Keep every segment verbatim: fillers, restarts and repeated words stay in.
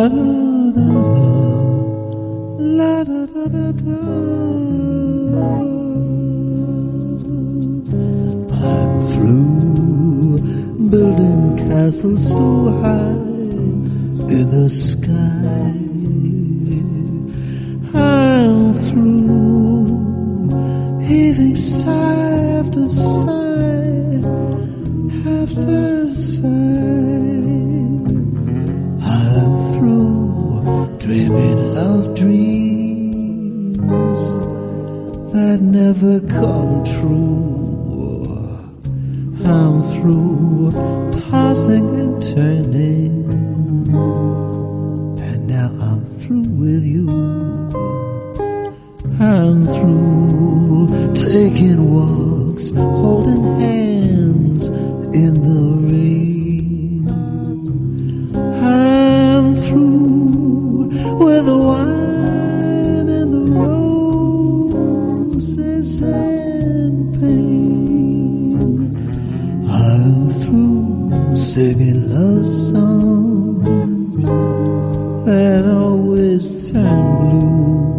da la da da da da. I'm through building castles so high in the sky. I'm through heaving sigh after sigh after sigh. I'm through dreaming love dreams that never come true. I'm through tossing and turning, and now I'm through with you. I'm through taking walks, holding hands in the rain. I'm through with the wine and the roses and pain. I'm through singing love songs that always turn blue.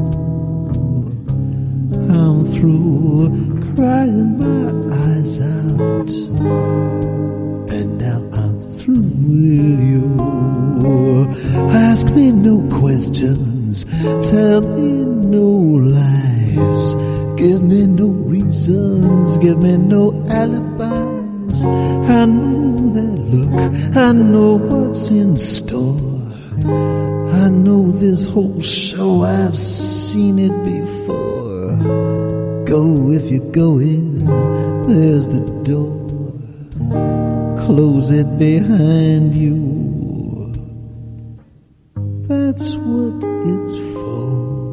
I'm through crying my eyes out, and now I'm through with you. Ask me no questions, tell me no lies, give me no reasons, give me no alibis. I know that look, I know what's in store. I know this whole show, I've seen it before. Go if you're going, there's the door. Close it behind you. That's what it's for.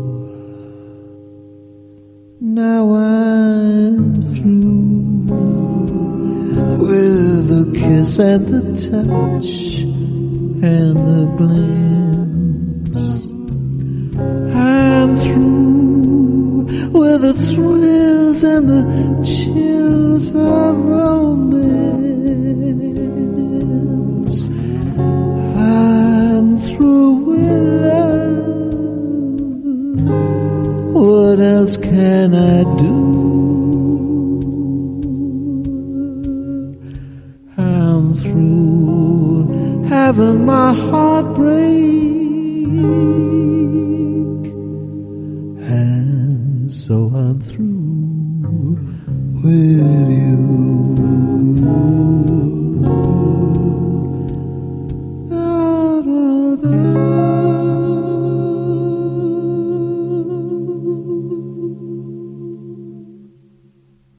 Now I'm through with the kiss and the touch and the glance. I'm through with the thrills and the chills of romance. I'm through with love. What else can I do? I'm through having my heart break, and so I'm through.